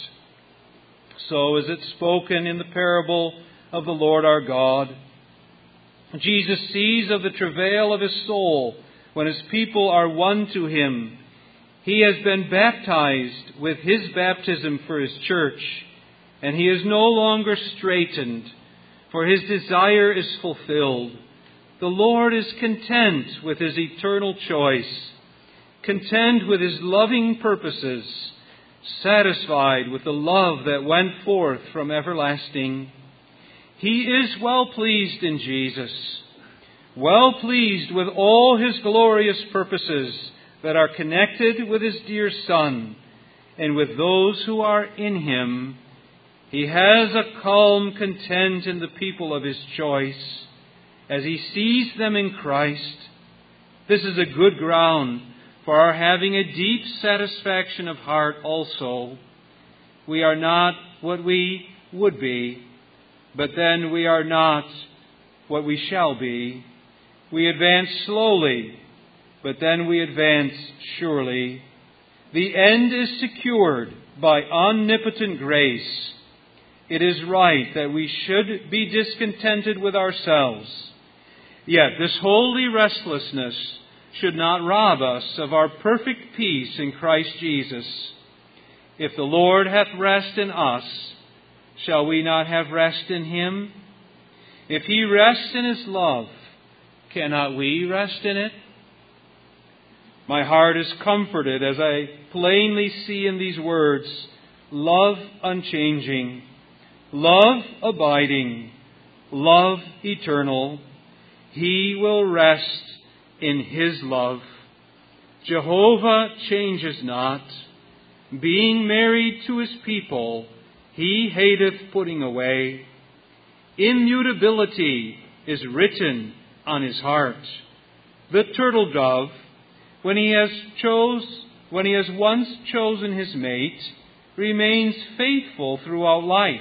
So is it spoken in the parable of the Lord our God. Jesus sees of the travail of His soul when His people are won to Him. He has been baptized with His baptism for His church, and He is no longer straitened, for His desire is fulfilled. The Lord is content with His eternal choice, content with His loving purposes, satisfied with the love that went forth from everlasting. He is well pleased in Jesus, well pleased with all His glorious purposes that are connected with His dear Son and with those who are in Him. He has a calm content in the people of His choice as He sees them in Christ. This is a good ground for our having a deep satisfaction of heart also. We are not what we would be, but then we are not what we shall be. We advance slowly, but then we advance surely. The end is secured by omnipotent grace. It is right that we should be discontented with ourselves. Yet this holy restlessness should not rob us of our perfect peace in Christ Jesus. If the Lord hath rest in us, shall we not have rest in Him? If He rests in His love, cannot we rest in it? My heart is comforted as I plainly see in these words, love unchanging, love abiding, love eternal. He will rest in His love. Jehovah changes not. Being married to His people, He hateth putting away. Immutability is written on His heart. The turtle dove, when he has once chosen his mate, remains faithful throughout life.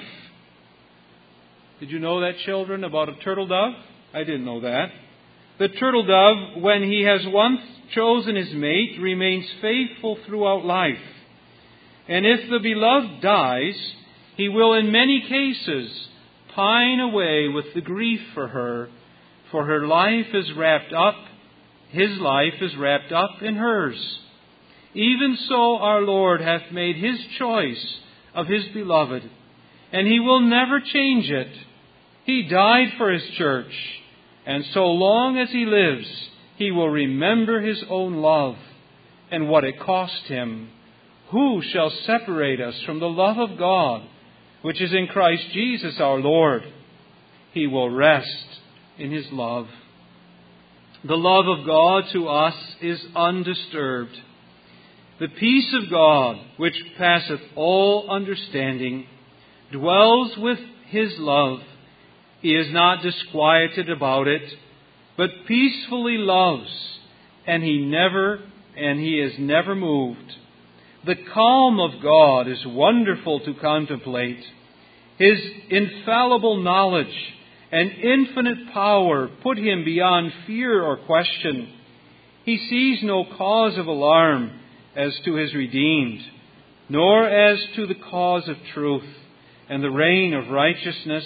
Did you know that, children, about a turtle dove? I didn't know that. The turtle dove, when he has once chosen his mate, remains faithful throughout life. And if the beloved dies, he will in many cases pine away with the grief for her life is wrapped up, his life is wrapped up in hers. Even so our Lord hath made His choice of His beloved, and He will never change it. He died for His church, and so long as He lives, He will remember His own love and what it cost Him. Who shall separate us from the love of God, which is in Christ Jesus our Lord? He will rest in His love. The love of God to us is undisturbed. The peace of God, which passeth all understanding, dwells with His love. He is not disquieted about it, but peacefully loves, and He is never moved. The calm of God is wonderful to contemplate. His infallible knowledge and infinite power put Him beyond fear or question. He sees no cause of alarm as to His redeemed, nor as to the cause of truth and the reign of righteousness.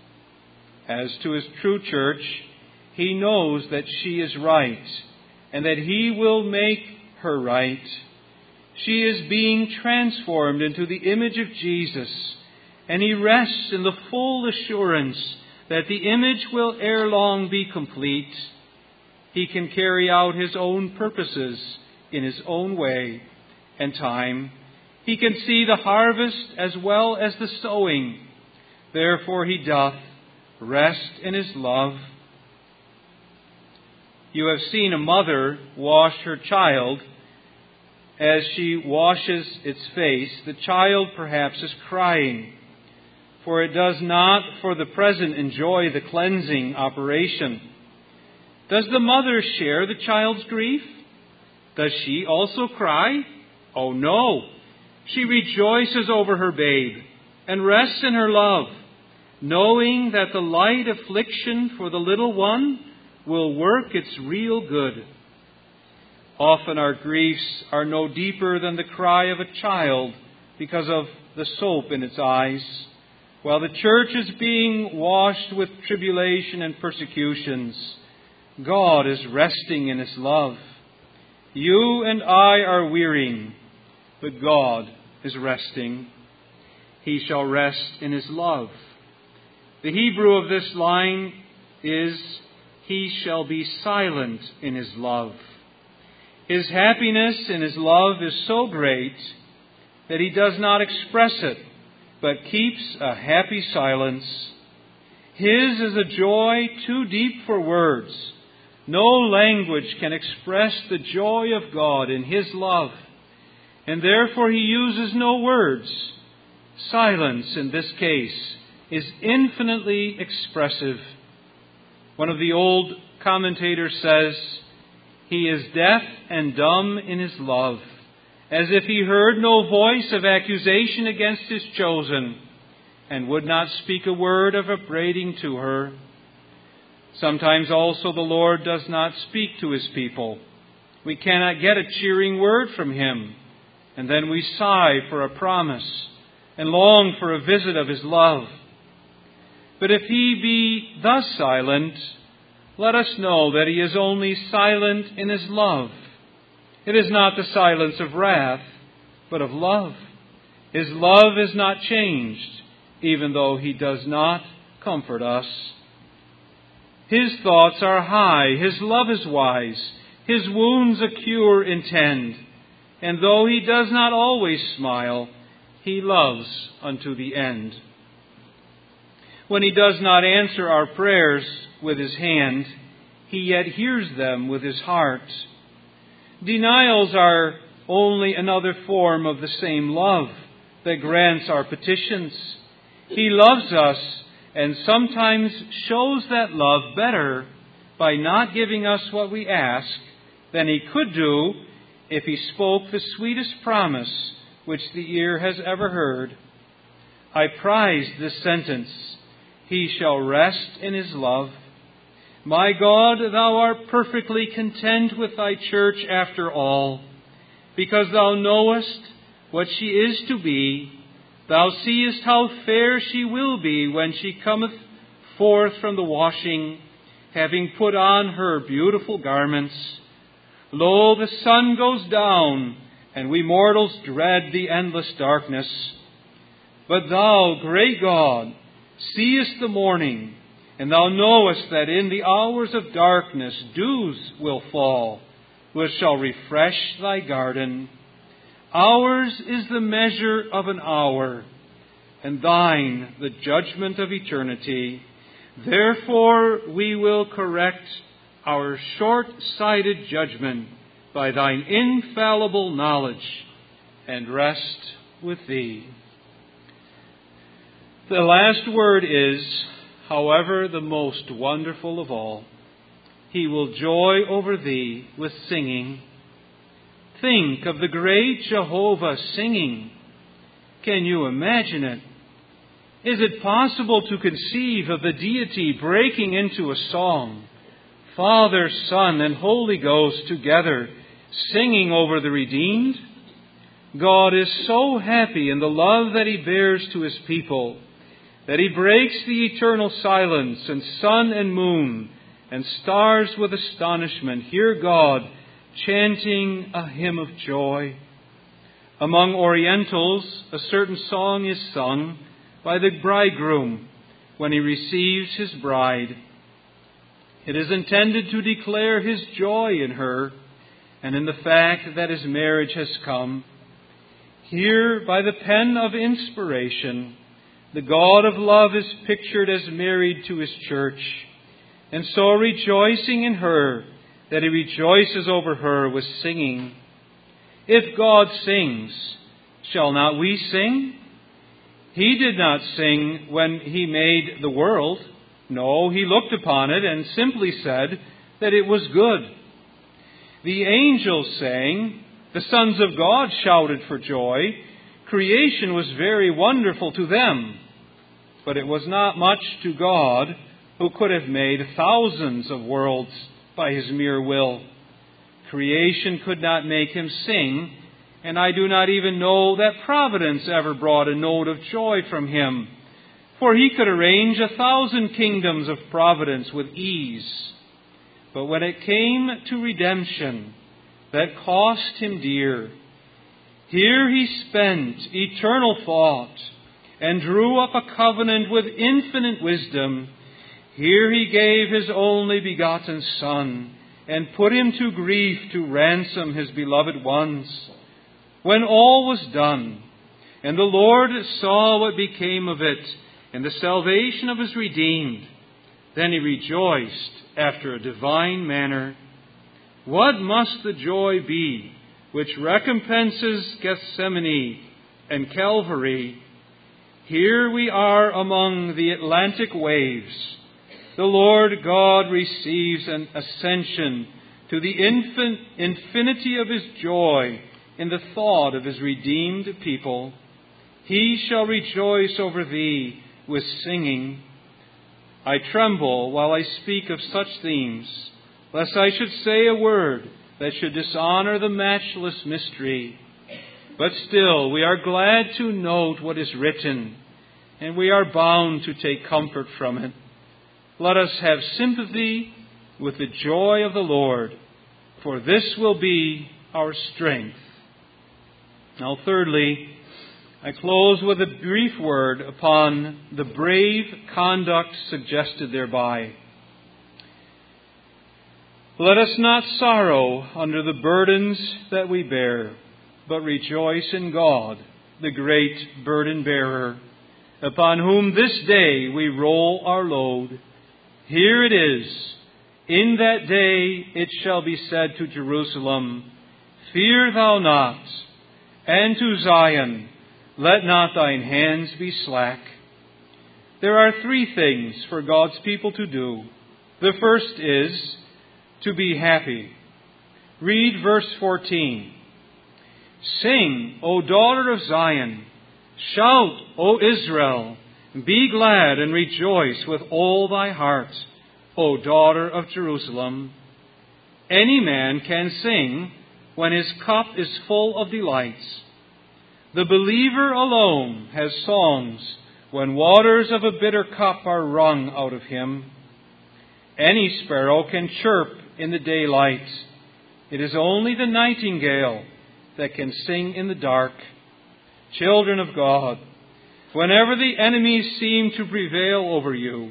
As to His true church, He knows that she is right, and that He will make her right. She is being transformed into the image of Jesus, and He rests in the full assurance that the image will ere long be complete. He can carry out His own purposes in His own way and time. He can see the harvest as well as the sowing. Therefore He doth rest in His love. You have seen a mother wash her child. As she washes its face, the child perhaps is crying, for it does not for the present enjoy the cleansing operation. Does the mother share the child's grief? Does she also cry? Oh no! She rejoices over her babe and rests in her love, knowing that the light affliction for the little one will work its real good. Often our griefs are no deeper than the cry of a child because of the soap in its eyes. While the church is being washed with tribulation and persecutions, God is resting in His love. You and I are wearying, but God is resting. He shall rest in His love. The Hebrew of this line is, He shall be silent in His love. His happiness in His love is so great that He does not express it, but keeps a happy silence. His is a joy too deep for words. No language can express the joy of God in His love, and therefore He uses no words. Silence, in this case, is infinitely expressive. One of the old commentators says, He is deaf and dumb in His love, as if He heard no voice of accusation against His chosen, and would not speak a word of upbraiding to her. Sometimes also the Lord does not speak to His people. We cannot get a cheering word from Him, and then we sigh for a promise and long for a visit of His love. But if He be thus silent, let us know that He is only silent in His love. It is not the silence of wrath, but of love. His love is not changed, even though He does not comfort us. His thoughts are high, His love is wise, His wounds a cure intend. And though He does not always smile, He loves unto the end. When He does not answer our prayers with His hand, He yet hears them with His heart. Denials are only another form of the same love that grants our petitions. He loves us and sometimes shows that love better by not giving us what we ask than He could do if He spoke the sweetest promise which the ear has ever heard. I prize this sentence, He shall rest in His love. My God, Thou art perfectly content with Thy church after all, because Thou knowest what she is to be. Thou seest how fair she will be when she cometh forth from the washing, having put on her beautiful garments. Lo, the sun goes down, and we mortals dread the endless darkness. But Thou, great God, seest the morning, and Thou knowest that in the hours of darkness dews will fall, which shall refresh Thy garden. Ours is the measure of an hour, and Thine the judgment of eternity. Therefore we will correct our short-sighted judgment by Thine infallible knowledge, and rest with Thee. The last word is, however, the most wonderful of all. He will joy over Thee with singing. Think of the great Jehovah singing. Can you imagine it? Is it possible to conceive of the deity breaking into a song? Father, Son, and Holy Ghost together singing over the redeemed? God is so happy in the love that He bears to His people that He breaks the eternal silence, and sun and moon and stars with astonishment hear God chanting a hymn of joy. Among Orientals, a certain song is sung by the bridegroom when he receives his bride. It is intended to declare his joy in her and in the fact that his marriage has come. Here, by the pen of inspiration, the God of love is pictured as married to His church, and so rejoicing in her that He rejoices over her with singing. If God sings, shall not we sing? He did not sing when He made the world. No, He looked upon it and simply said that it was good. The angels sang, the sons of God shouted for joy. Creation was very wonderful to them, but it was not much to God, who could have made thousands of worlds by His mere will. Creation could not make Him sing, and I do not even know that Providence ever brought a note of joy from Him, for He could arrange 1,000 kingdoms of providence with ease. But when it came to redemption, that cost Him dear, here He spent eternal thought and drew up a covenant with infinite wisdom. Here He gave His only begotten Son and put Him to grief to ransom His beloved ones. When all was done, and the Lord saw what became of it and the salvation of His redeemed, then He rejoiced after a divine manner. What must the joy be which recompenses Gethsemane and Calvary? Here we are among the Atlantic waves. The Lord God receives an ascension to the infinity of His joy in the thought of His redeemed people. He shall rejoice over Thee with singing. I tremble while I speak of such themes, lest I should say a word that should dishonor the matchless mystery. But still, we are glad to note what is written, and we are bound to take comfort from it. Let us have sympathy with the joy of the Lord, for this will be our strength. Now, thirdly, I close with a brief word upon the brave conduct suggested thereby. Let us not sorrow under the burdens that we bear, but rejoice in God, the great burden bearer, upon whom this day we roll our load. Here it is. In that day it shall be said to Jerusalem, Fear thou not, and to Zion, let not thine hands be slack. There are three things for God's people to do. The first is to be happy. Read verse 14. Sing, O daughter of Zion. Shout, O Israel. Be glad and rejoice with all thy heart, O daughter of Jerusalem. Any man can sing when his cup is full of delights. The believer alone has songs when waters of a bitter cup are wrung out of him. Any sparrow can chirp in the daylight. It is only the nightingale that can sing in the dark. Children of God, whenever the enemies seem to prevail over you,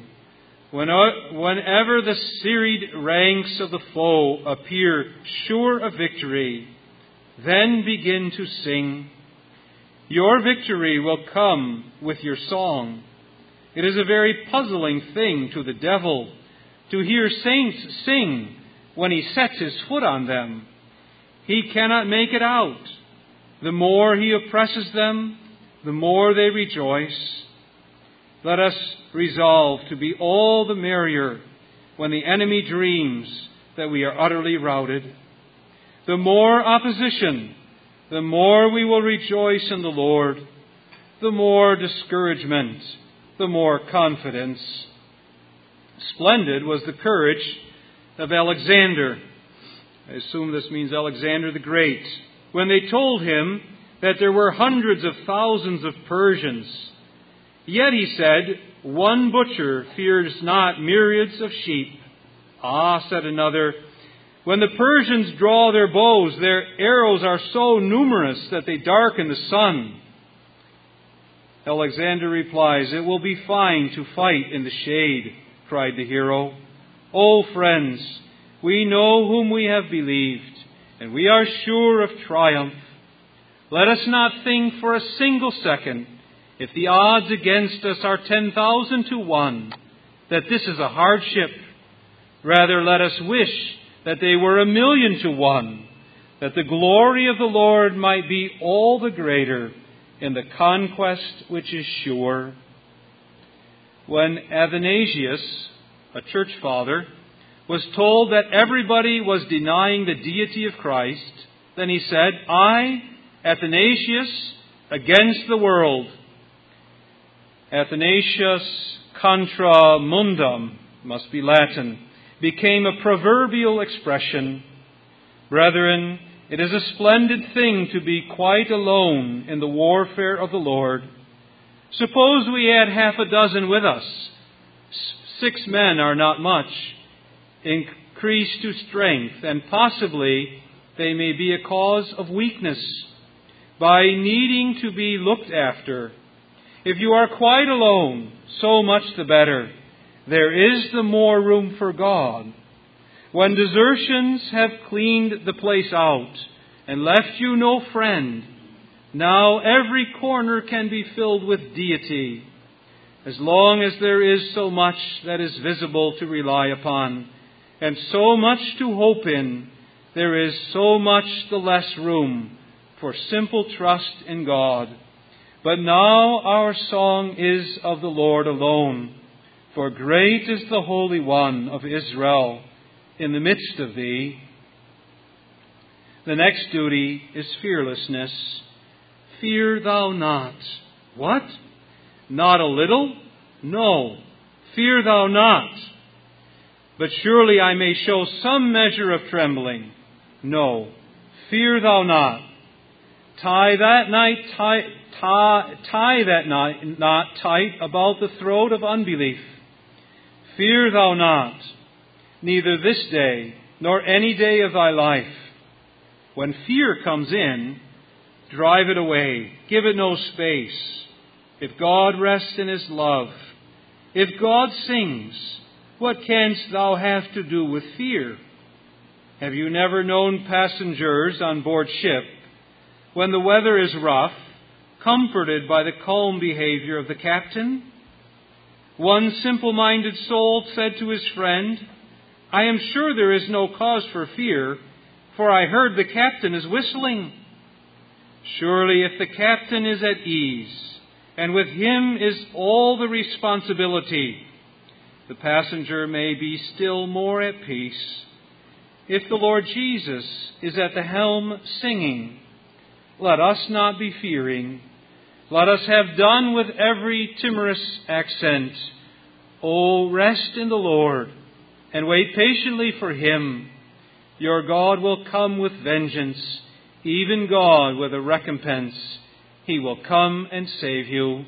whenever the serried ranks of the foe appear sure of victory, then begin to sing. Your victory will come with your song. It is a very puzzling thing to the devil to hear saints sing when he sets his foot on them. He cannot make it out. The more he oppresses them, the more they rejoice. Let us resolve to be all the merrier when the enemy dreams that we are utterly routed. The more opposition, the more we will rejoice in the Lord. The more discouragement, the more confidence. Splendid was the courage of Alexander. I assume this means Alexander the Great. When they told him that there were hundreds of thousands of Persians. Yet he said, one butcher fears not myriads of sheep. Ah, said another, when the Persians draw their bows, their arrows are so numerous that they darken the sun. Alexander replies, it will be fine to fight in the shade, cried the hero. Oh, friends, we know whom we have believed, and we are sure of triumph. Let us not think for a single second, if the odds against us are 10,000 to 1, that this is a hardship. Rather, let us wish that they were 1,000,000 to 1, that the glory of the Lord might be all the greater in the conquest which is sure. When Athanasius, a church father, was told that everybody was denying the deity of Christ, then he said, I, Athanasius, against the world. Athanasius contra mundum, must be Latin, became a proverbial expression. Brethren, it is a splendid thing to be quite alone in the warfare of the Lord. Suppose we had 6 with us. 6 men are not much. Increase to strength, and possibly they may be a cause of weakness by needing to be looked after. If you are quite alone, so much the better. There is the more room for God. When desertions have cleaned the place out and left you no friend, now every corner can be filled with deity. As long as there is so much that is visible to rely upon, and so much to hope in, there is so much the less room for simple trust in God. But now our song is of the Lord alone, for great is the Holy One of Israel in the midst of thee. The next duty is fearlessness. Fear thou not. What? Not a little? No. Fear thou not. But surely I may show some measure of trembling. No. Fear thou not. Tie that knot tight about the throat of unbelief. Fear thou not, neither this day nor any day of thy life. When fear comes in, drive it away. Give it no space. If God rests in His love, if God sings, what canst thou have to do with fear? Have you never known passengers on board ship, when the weather is rough, comforted by the calm behavior of the captain? One simple-minded soul said to his friend, I am sure there is no cause for fear, for I heard the captain is whistling. Surely if the captain is at ease, and with him is all the responsibility, the passenger may be still more at peace. If the Lord Jesus is at the helm singing, let us not be fearing. Let us have done with every timorous accent. Oh, rest in the Lord, and wait patiently for Him. Your God will come with vengeance, even God with a recompense. He will come and save you.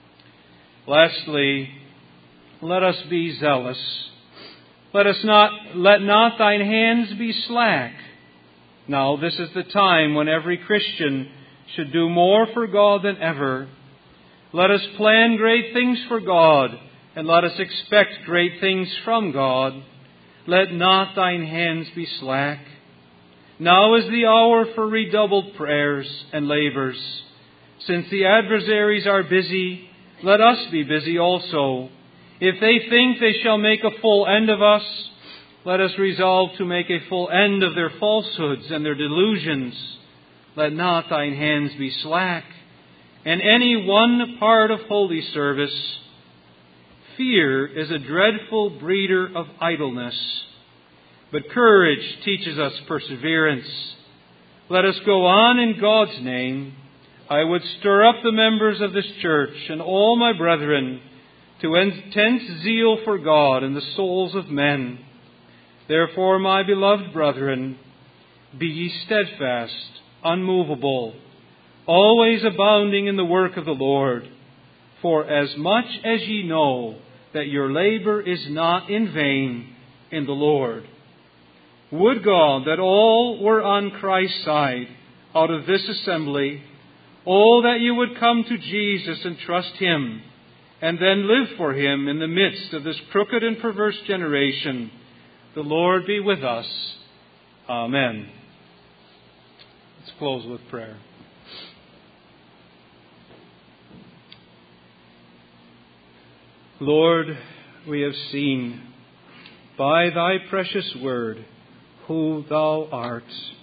Lastly, let us be zealous. Let not thine hands be slack. Now this is the time when every Christian should do more for God than ever. Let us plan great things for God, and let us expect great things from God. Let not thine hands be slack. Now is the hour for redoubled prayers and labors. Since the adversaries are busy, let us be busy also. If they think they shall make a full end of us, let us resolve to make a full end of their falsehoods and their delusions. Let not thine hands be slack. And any one part of holy service, fear is a dreadful breeder of idleness, but courage teaches us perseverance. Let us go on in God's name. I would stir up the members of this church and all my brethren to intense zeal for God in the souls of men. Therefore, my beloved brethren, be ye steadfast, unmovable, always abounding in the work of the Lord. For as much as ye know that your labor is not in vain in the Lord. Would God that all were on Christ's side out of this assembly. Oh, that you would come to Jesus and trust Him, and then live for Him in the midst of this crooked and perverse generation. The Lord be with us. Amen. Let's close with prayer. Lord, we have seen by Thy precious word who Thou art.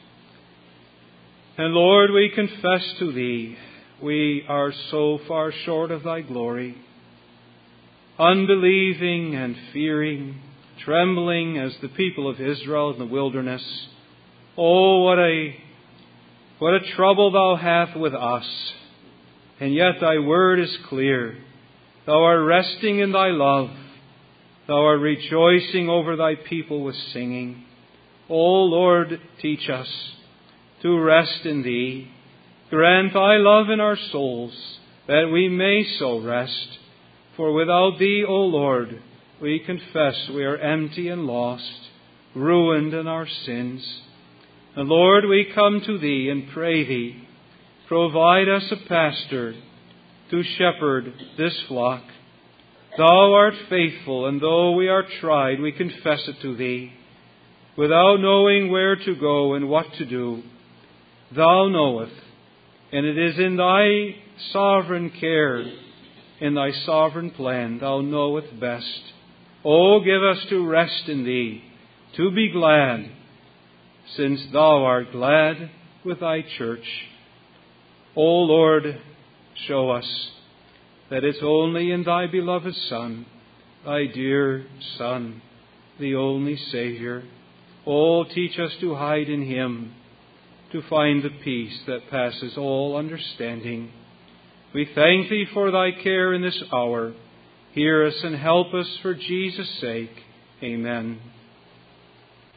And Lord, we confess to Thee, we are so far short of Thy glory, unbelieving and fearing, trembling as the people of Israel in the wilderness. Oh, what a trouble Thou hast with us. And yet Thy word is clear. Thou art resting in Thy love. Thou art rejoicing over Thy people with singing. O Lord, teach us to rest in Thee. Grant Thy love in our souls, that we may so rest. For without Thee, O Lord, we confess we are empty and lost, ruined in our sins. And Lord, we come to Thee and pray Thee, provide us a pastor to shepherd this flock. Thou art faithful, and though we are tried, we confess it to Thee. Without knowing where to go and what to do, Thou knowest, and it is in Thy sovereign care, in Thy sovereign plan, Thou knowest best. Oh, give us to rest in Thee, to be glad, since Thou art glad with Thy church. O Lord, show us that it's only in Thy beloved Son, Thy dear Son, the only Savior. Oh, teach us to hide in Him, to find the peace that passes all understanding. We thank Thee for Thy care in this hour. Hear us and help us for Jesus' sake. Amen.